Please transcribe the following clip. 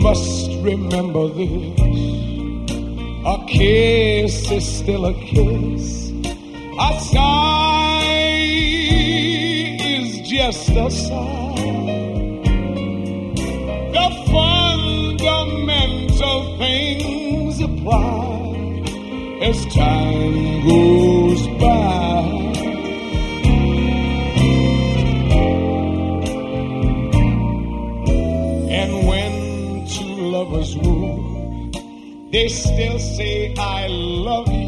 must remember this. A kiss is still a kiss. A sigh is just a sigh. The fundamental things apply as time goes by. And when two lovers woo, they still say I love you.